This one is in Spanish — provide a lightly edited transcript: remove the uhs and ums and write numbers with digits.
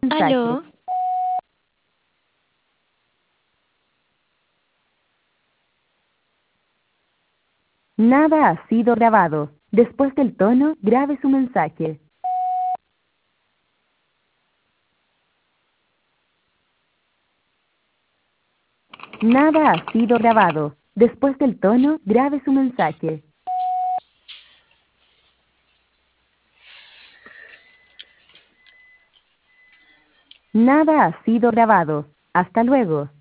Aló, mensaje. Nada ha sido grabado. Después del tono, grabe su mensaje. Nada ha sido grabado. Después del tono, grabe su mensaje. Nada ha sido grabado. Hasta luego.